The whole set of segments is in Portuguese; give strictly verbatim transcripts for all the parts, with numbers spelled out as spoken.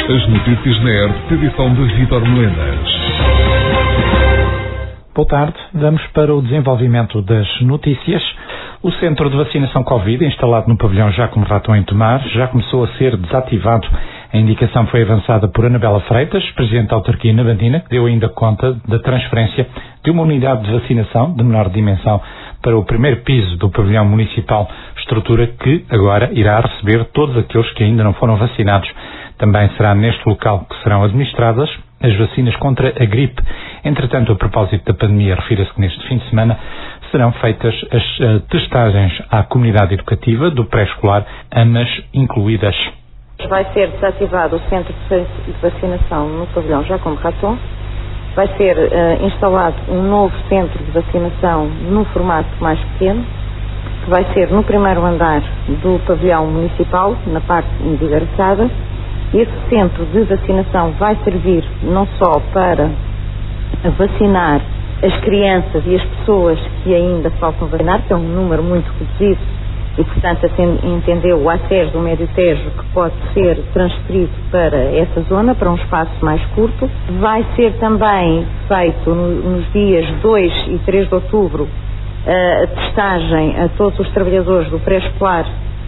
As notícias na R T, edição de Vítor Melenas. Boa tarde, vamos para o desenvolvimento das notícias. O centro de vacinação Covid, instalado no pavilhão Jacomo Raton em Tomar, já começou a ser desativado. A indicação foi avançada por Anabela Freitas, presidente da autarquia navantina, que deu ainda conta da transferência de uma unidade de vacinação de menor dimensão para o primeiro piso do pavilhão municipal, estrutura que agora irá receber todos aqueles que ainda não foram vacinados. Também será neste local que serão administradas as vacinas contra a gripe. Entretanto, a propósito da pandemia, refira-se que neste fim de semana serão feitas as uh, testagens à comunidade educativa do pré-escolar, ambas incluídas. Vai ser desativado o centro de vacinação no pavilhão Jacomo Raton. Vai ser uh, instalado um novo centro de vacinação no formato mais pequeno, que vai ser no primeiro andar do pavilhão municipal, na parte envidraçada. Esse centro de vacinação vai servir não só para vacinar as crianças e as pessoas que ainda faltam vacinar, que é um número muito reduzido, e portanto assim entendeu o acesso do Médio Tejo que pode ser transferido para essa zona, para um espaço mais curto. Vai ser também feito no, nos dias dois e três de outubro a testagem a todos os trabalhadores do pré-escolar,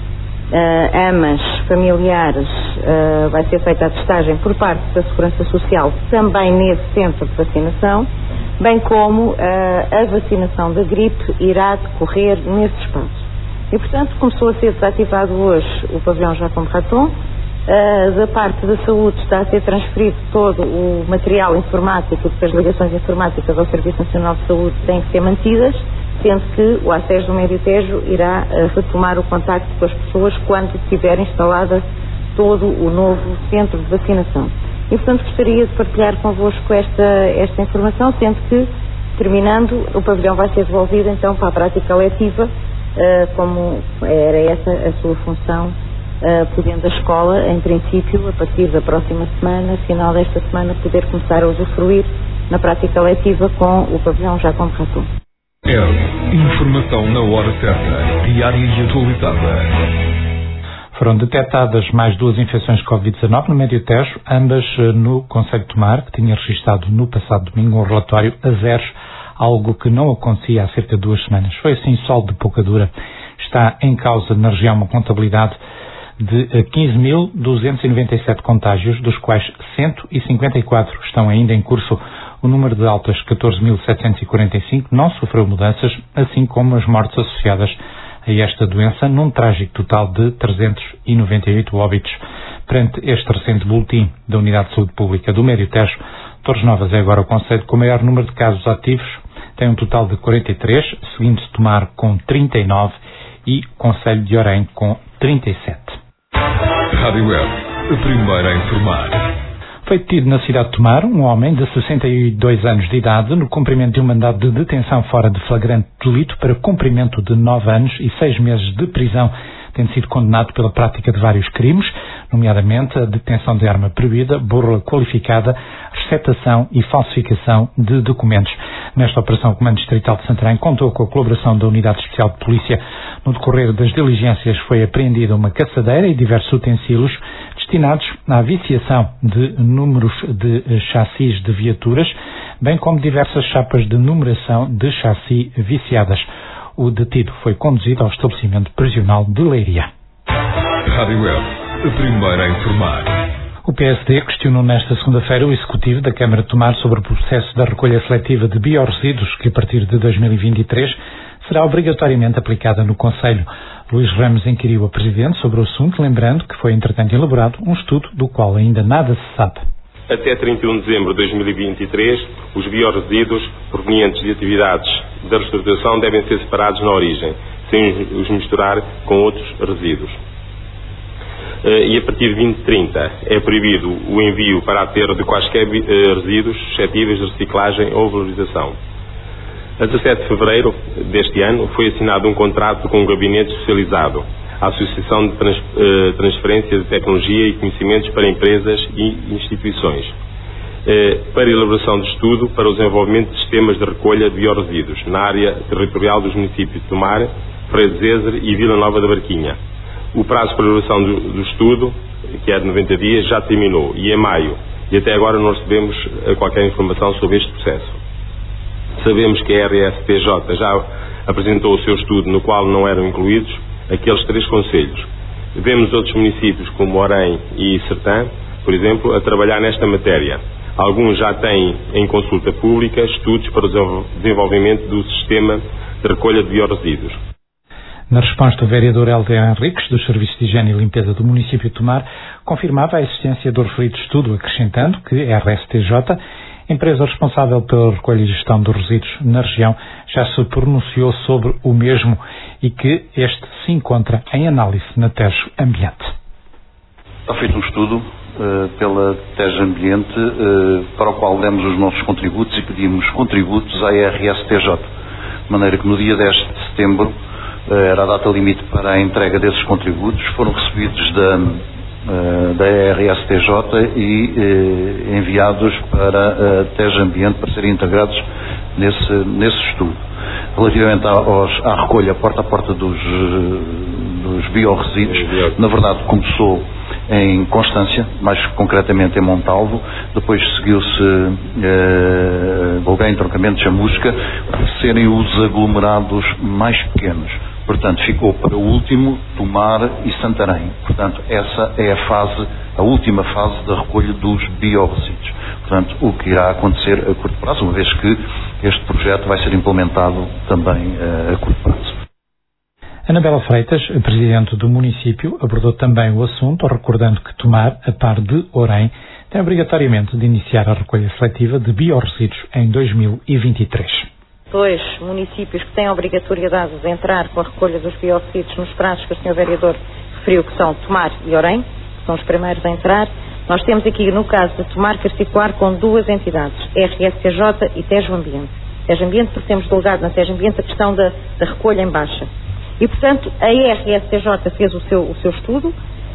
Uh, amas, familiares, uh, vai ser feita a testagem por parte da Segurança Social também nesse centro de vacinação, bem como uh, a vacinação da gripe irá decorrer nesse espaço. E, portanto, começou a ser desativado hoje o pavilhão Jacomo Raton. Uh, da parte da saúde está a ser transferido todo o material informático, porque as ligações informáticas ao Serviço Nacional de Saúde têm que ser mantidas, sendo que o acesso do Médio Tejo irá uh, retomar o contacto com as pessoas quando estiver instalada todo o novo centro de vacinação. E, portanto, gostaria de partilhar convosco esta, esta informação, sendo que, terminando, o pavilhão vai ser devolvido, então, para a prática letiva, uh, como era essa a sua função, uh, podendo a escola, em princípio, a partir da próxima semana, final desta semana, poder começar a usufruir na prática letiva com o pavilhão Jacomo Raton. É informação na hora certa, diária e atualizada. Foram detectadas mais duas infecções covid dezanove no Médio Tejo, ambas no concelho de Tomar, que tinha registado no passado domingo um relatório a zeros, algo que não acontecia há cerca de duas semanas. Foi assim sol de pouca dura. Está em causa na região uma contabilidade de quinze mil duzentos e noventa e sete contágios, dos quais cento e cinquenta e quatro estão ainda em curso. O número de altas, catorze mil setecentos e quarenta e cinco, não sofreu mudanças, assim como as mortes associadas a esta doença, num trágico total de trezentos e noventa e oito óbitos. Perante este recente boletim da Unidade de Saúde Pública do Médio Tejo, Torres Novas é agora o concelho com o maior número de casos ativos, tem um total de quarenta e três, seguindo-se Tomar com trinta e nove e Concelho de Orém com trinta e sete. Rádio Web, a primeira a informar. Foi detido na cidade de Tomar um homem de sessenta e dois anos de idade no cumprimento de um mandado de detenção fora de flagrante delito para cumprimento de nove anos e seis meses de prisão, tendo sido condenado pela prática de vários crimes, nomeadamente a detenção de arma proibida, burla qualificada, receptação e falsificação de documentos. Nesta operação, o Comando Distrital de Santarém contou com a colaboração da Unidade Especial de Polícia. No decorrer das diligências foi apreendida uma caçadeira e diversos utensílios destinados à viciação de números de chassis de viaturas, bem como diversas chapas de numeração de chassi viciadas. O detido foi conduzido ao estabelecimento prisional de Leiria. Rádio Web, a primeira a informar. O P S D questionou nesta segunda-feira o Executivo da Câmara de Tomar sobre o processo da recolha seletiva de biorresíduos, que a partir de dois mil e vinte e três será obrigatoriamente aplicada no Concelho. Luís Ramos inquiriu a Presidente sobre o assunto, lembrando que foi, entretanto, elaborado um estudo do qual ainda nada se sabe. Até trinta e um de dezembro de dois mil e vinte e três, os biorresíduos provenientes de atividades da reestruturação devem ser separados na origem, sem os misturar com outros resíduos. E a partir de vinte e trinta é proibido o envio para aterro de quaisquer resíduos suscetíveis de reciclagem ou valorização. A dezassete de fevereiro deste ano foi assinado um contrato com um gabinete especializado, a Associação de Trans, eh, Transferência de Tecnologia e Conhecimentos para Empresas e Instituições, eh, para elaboração de estudo para o desenvolvimento de sistemas de recolha de biorresíduos na área territorial dos municípios de Tomar, Freire de Zezer e Vila Nova da Barquinha. O prazo para a elaboração do, do estudo que é de noventa dias, já terminou, e em maio, e até agora não recebemos qualquer informação sobre este processo. Sabemos que a R S T J já apresentou o seu estudo, no qual não eram incluídos aqueles três concelhos. Vemos outros municípios, como Orem e Sertã, por exemplo, a trabalhar nesta matéria. Alguns já têm em consulta pública estudos para o desenvolvimento do sistema de recolha de biorresíduos. Na resposta, o vereador Helder Henriques, dos Serviços de Higiene e Limpeza do município de Tomar, confirmava a existência do referido estudo, acrescentando que a R S T J, empresa responsável pela recolha e gestão dos resíduos na região, já se pronunciou sobre o mesmo e que este se encontra em análise na T E G Ambiente. Está feito um estudo uh, pela T E G Ambiente, uh, para o qual demos os nossos contributos e pedimos contributos à R S T J, de maneira que no dia dez de setembro uh, era a data limite para a entrega desses contributos, foram recebidos da, uh, da R S T J e uh, enviados para a T E G Ambiente para serem integrados nesse, nesse estudo. Relativamente aos, à recolha porta a porta dos, dos biorresíduos, na verdade começou em Constância, mais concretamente em Montalvo, depois seguiu-se eh, Bolguém, Entroncamento, Chamusca, por serem os aglomerados mais pequenos. Portanto, ficou para o último Tomar e Santarém. Portanto, essa é a fase, a última fase da recolha dos biorresíduos. Portanto, o que irá acontecer a curto prazo, uma vez que este projeto vai ser implementado também uh, a curto prazo. Anabela Freitas, presidente do município, abordou também o assunto, recordando que Tomar, a par de Orem, tem obrigatoriamente de iniciar a recolha seletiva de biorresíduos em dois mil e vinte e três. Dois municípios que têm a obrigatoriedade de entrar com a recolha dos biorresíduos nos prazos que o senhor Vereador referiu, que são Tomar e Orem, que são os primeiros a entrar. Nós temos aqui, no caso de Tomar, que articular com duas entidades, R S T J e T E G Ambiente. T E G Ambiente, porque temos delegado na T E G Ambiente a questão da, da recolha em baixa. E, portanto, a R S T J fez o seu, o seu estudo,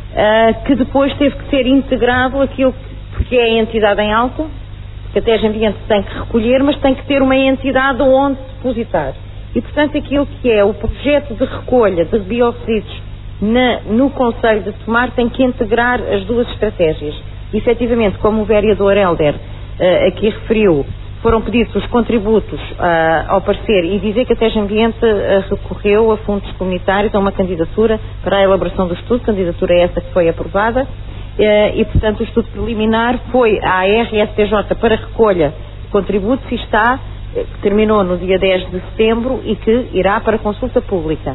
uh, que depois teve que ser integrado aquilo que, porque é a entidade em alta, que a T E G Ambiente tem que recolher, mas tem que ter uma entidade onde depositar. E, portanto, aquilo que é o projeto de recolha de biorresíduos Na, no Conselho de Tomar tem que integrar as duas estratégias. E, efetivamente, como o vereador Helder uh, aqui referiu, foram pedidos os contributos uh, ao parecer e dizer que a T E G Ambiente uh, recorreu a fundos comunitários a uma candidatura para a elaboração do estudo, candidatura essa que foi aprovada, uh, e, portanto, o estudo preliminar foi à R S T J para recolha de contributos e está, que terminou no dia dez de setembro e que irá para consulta pública.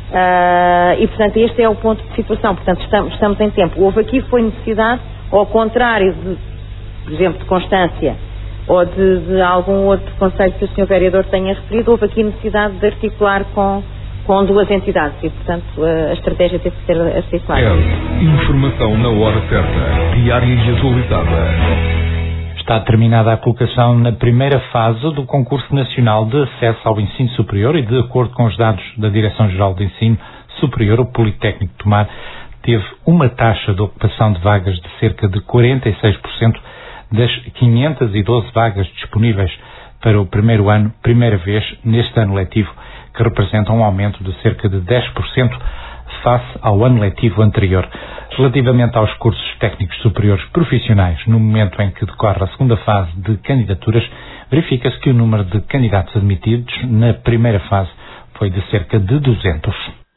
Uh, e, portanto, este é o ponto de situação. Portanto, estamos, estamos em tempo. Houve aqui, foi necessidade, ao contrário de, por exemplo, de Constância ou de, de algum outro conselho que o senhor Vereador tenha referido, houve aqui necessidade de articular com, com duas entidades e, portanto, a, a estratégia teve que ser articulada. É, informação na hora certa, diária e atualizada. Está terminada a colocação na primeira fase do Concurso Nacional de Acesso ao Ensino Superior e, de acordo com os dados da Direção-Geral de Ensino Superior, o Politécnico de Tomar teve uma taxa de ocupação de vagas de cerca de quarenta e seis por cento das quinhentas e doze vagas disponíveis para o primeiro ano, primeira vez neste ano letivo, que representa um aumento de cerca de dez por cento face ao ano letivo anterior. Relativamente aos cursos técnicos superiores profissionais, no momento em que decorre a segunda fase de candidaturas, verifica-se que o número de candidatos admitidos na primeira fase foi de cerca de duzentos.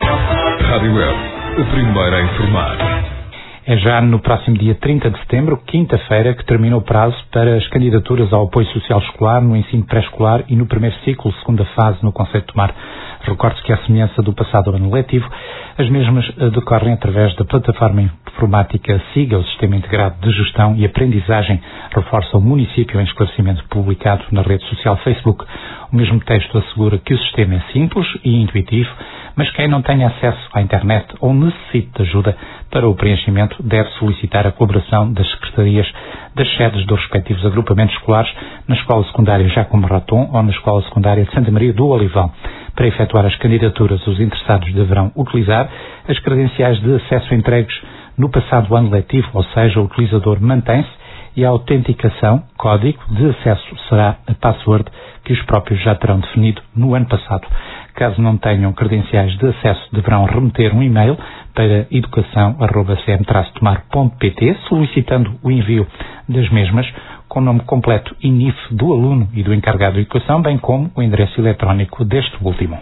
Rádio Web, a primeira a informar. É já no próximo dia trinta de setembro, quinta-feira, que termina o prazo para as candidaturas ao apoio social escolar, no ensino pré-escolar e no primeiro ciclo, segunda fase, no Concelho de Tomar. Recorde-se que, à semelhança do passado ano letivo, as mesmas decorrem através da plataforma informática SIGA, o Sistema Integrado de Gestão e Aprendizagem, reforça o município em esclarecimento publicado na rede social Facebook. O mesmo texto assegura que o sistema é simples e intuitivo, mas quem não tenha acesso à internet ou necessite de ajuda para o preenchimento deve solicitar a colaboração das secretarias das sedes dos respectivos agrupamentos escolares na Escola Secundária Jacomo Raton ou na Escola Secundária de Santa Maria do Olival. Para efetuar as candidaturas, os interessados deverão utilizar as credenciais de acesso entregues no passado ano letivo, ou seja, o utilizador mantém-se e a autenticação, código de acesso, será a password que os próprios já terão definido no ano passado. Caso não tenham credenciais de acesso, deverão remeter um e-mail para educação arroba c m traço tomar ponto p t, solicitando o envio das mesmas com o nome completo e N I F do aluno e do encarregado de educação, bem como o endereço eletrónico deste último.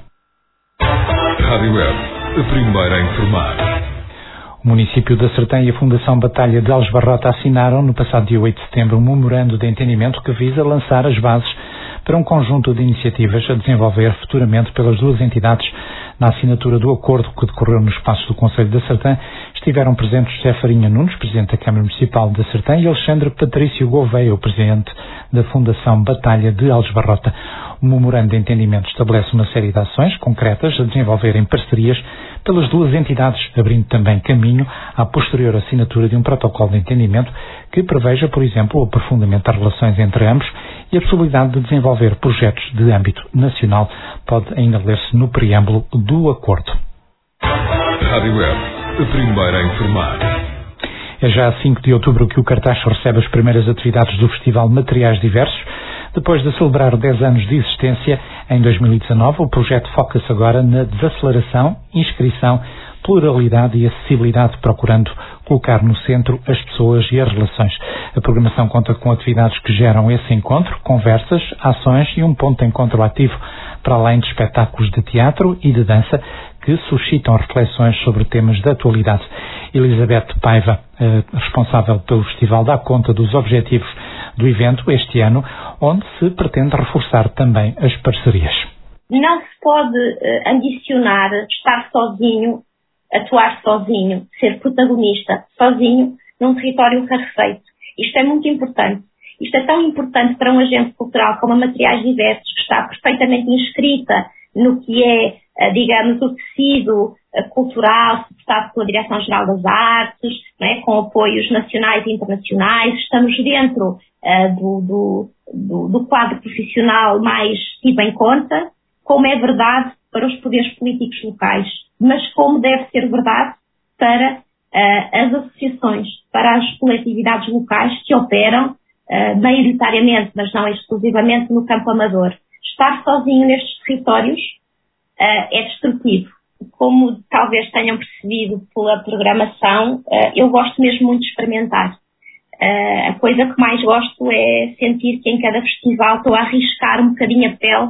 Rádio Web, a primeira a informar. O município de Sertã e a Fundação Batalha de Aljubarrota assinaram no passado dia oito de setembro um memorando de entendimento que visa lançar as bases para um conjunto de iniciativas a desenvolver futuramente pelas duas entidades. Na assinatura do acordo que decorreu no espaço do Conselho de Sertã estiveram presentes José Farinha Nunes, Presidente da Câmara Municipal de Sertã, e Alexandre Patrício Gouveia, o Presidente da Fundação Batalha de Aljubarrota. O memorando de entendimento estabelece uma série de ações concretas a desenvolver em parcerias pelas duas entidades, abrindo também caminho à posterior assinatura de um protocolo de entendimento que preveja, por exemplo, o aprofundamento das relações entre ambos e a possibilidade de desenvolver projetos de âmbito nacional. Pode ainda ler-se no preâmbulo do acordo. Rádio Web, a primeira a informar. É já a cinco de outubro que o Cartaxo recebe as primeiras atividades do Festival Materiais Diversos. Depois de celebrar dez anos de existência, em dois mil e dezanove, o projeto foca-se agora na desaceleração, inscrição, pluralidade e acessibilidade, procurando colocar no centro as pessoas e as relações. A programação conta com atividades que geram esse encontro, conversas, ações e um ponto de encontro ativo, para além de espetáculos de teatro e de dança que suscitam reflexões sobre temas da atualidade. Elizabeth Paiva, eh, responsável pelo festival, dá conta dos objetivos do evento este ano, onde se pretende reforçar também as parcerias. Não se pode uh, ambicionar estar sozinho, atuar sozinho, ser protagonista sozinho num território rarefeito. Isto é muito importante. Isto é tão importante para um agente cultural como a Materiais Diversos, que está perfeitamente inscrita no que é, uh, digamos, o tecido uh, cultural, suportado pela Direção-Geral das Artes, não é? Com apoios nacionais e internacionais. Estamos dentro uh, do, do, do, do quadro profissional mais tido em conta, como é verdade para os poderes políticos locais, mas como deve ser verdade para uh, as associações, para as coletividades locais que operam uh, maioritariamente, mas não exclusivamente, no campo amador. Estar sozinho nestes territórios uh, é destrutivo. Como talvez tenham percebido pela programação, uh, eu gosto mesmo muito de experimentar. Uh, a coisa que mais gosto é sentir que em cada festival estou a arriscar um bocadinho a pele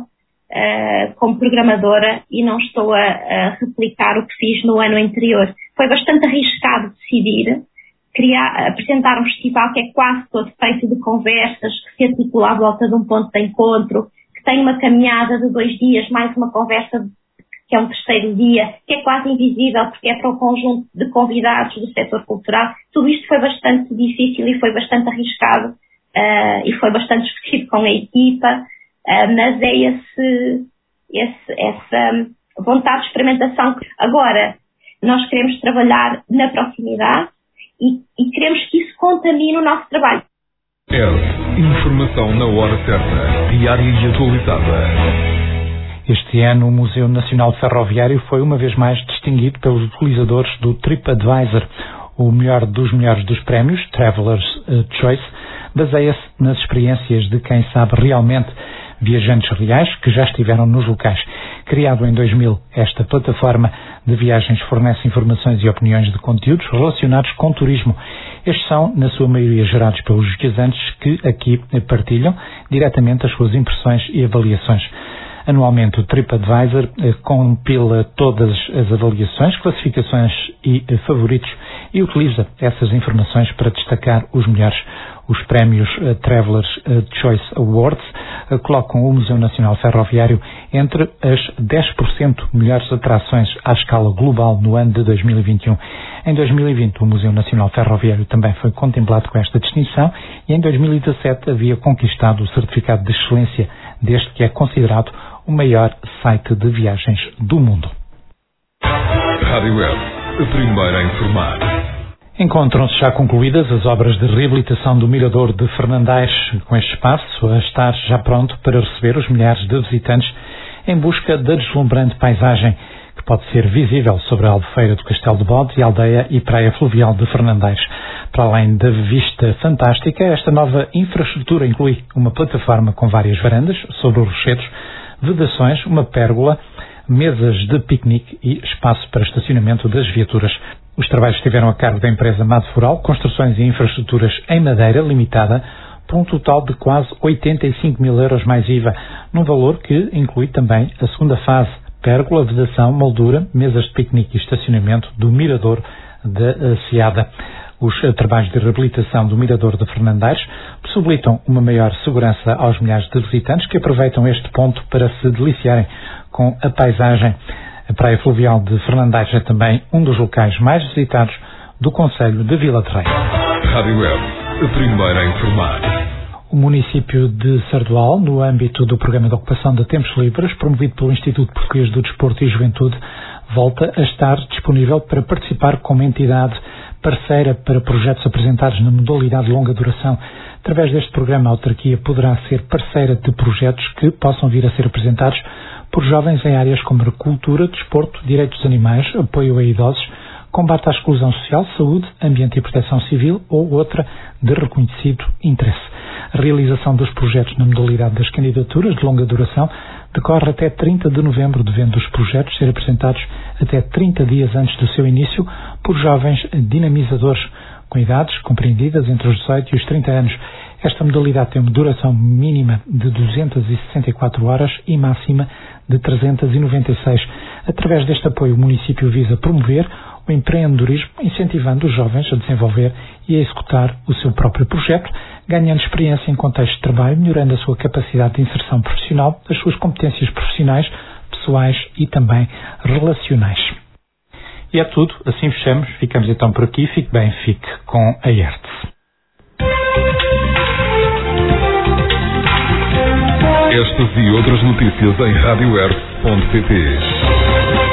uh, como programadora e não estou a, a replicar o que fiz no ano anterior. Foi bastante arriscado decidir criar, apresentar um festival que é quase todo feito de conversas, que se articula à volta de um ponto de encontro, que tem uma caminhada de dois dias, mais uma conversa que é um terceiro dia, que é quase invisível porque é para um conjunto de convidados do setor cultural. Tudo isto foi bastante difícil e foi bastante arriscado uh, e foi bastante discutido com a equipa, uh, mas é esse, esse, essa vontade de experimentação. Agora, nós queremos trabalhar na proximidade e, e queremos que isso contamine o nosso trabalho. É informação na hora certa, diária e atualizada. Este ano, o Museu Nacional Ferroviário foi uma vez mais distinguido pelos utilizadores do TripAdvisor. O melhor dos melhores dos prémios, Traveler's Choice, baseia-se nas experiências de quem sabe realmente, viajantes reais que já estiveram nos locais. Criado em dois mil, esta plataforma de viagens fornece informações e opiniões de conteúdos relacionados com turismo. Estes são, na sua maioria, gerados pelos viajantes que aqui partilham diretamente as suas impressões e avaliações. Anualmente, o TripAdvisor eh, compila todas as avaliações, classificações e eh, favoritos e utiliza essas informações para destacar os melhores. Os prémios eh, Traveler's eh, Choice Awards eh, colocam o Museu Nacional Ferroviário entre as dez por cento melhores atrações à escala global no ano de dois mil e vinte e um. Em dois mil e vinte, o Museu Nacional Ferroviário também foi contemplado com esta distinção e em dois mil e dezassete havia conquistado o certificado de excelência deste que é considerado o maior site de viagens do mundo. Rádio Web, a primeira a informar. Encontram-se já concluídas as obras de reabilitação do Mirador de Fernandais, com este espaço a estar já pronto para receber os milhares de visitantes em busca da deslumbrante paisagem que pode ser visível sobre a albufeira do Castelo de Bode e aldeia e praia fluvial de Fernandais. Para além da vista fantástica, esta nova infraestrutura inclui uma plataforma com várias varandas sobre os rochedos, vedações, uma pérgola, mesas de piquenique e espaço para estacionamento das viaturas. Os trabalhos estiveram a cargo da empresa Madforal, Construções e Infraestruturas em Madeira Limitada, por um total de quase oitenta e cinco mil euros mais I V A, num valor que inclui também a segunda fase, pérgola, vedação, moldura, mesas de piquenique e estacionamento do Mirador da Seada. Os trabalhos de reabilitação do Mirador de Fernandaires possibilitam uma maior segurança aos milhares de visitantes que aproveitam este ponto para se deliciarem com a paisagem. A Praia Fluvial de Fernandaires é também um dos locais mais visitados do concelho de Vila de Rei. Rádio Web, a primeira a informar. O município de Sardual, no âmbito do Programa de Ocupação de Tempos Livres, promovido pelo Instituto Português do Desporto e Juventude, volta a estar disponível para participar como entidade parceira para projetos apresentados na modalidade de longa duração. Através deste programa, a autarquia poderá ser parceira de projetos que possam vir a ser apresentados por jovens em áreas como cultura, desporto, direitos dos animais, apoio a idosos, combate à exclusão social, saúde, ambiente e proteção civil ou outra de reconhecido interesse. A realização dos projetos na modalidade das candidaturas de longa duração decorre até trinta de novembro, devendo os projetos ser apresentados até trinta dias antes do seu início por jovens dinamizadores, com idades compreendidas entre os dezoito e os trinta anos. Esta modalidade tem uma duração mínima de duzentas e sessenta e quatro horas e máxima de trezentas e noventa e seis. Através deste apoio, o município visa promover o empreendedorismo, incentivando os jovens a desenvolver e a executar o seu próprio projeto, ganhando experiência em contexto de trabalho, melhorando a sua capacidade de inserção profissional, as suas competências profissionais, pessoais e também relacionais. E é tudo, assim fechamos, ficamos então por aqui, fique bem, fique com a E R T S. Estas e outras notícias em rádio web ponto pt.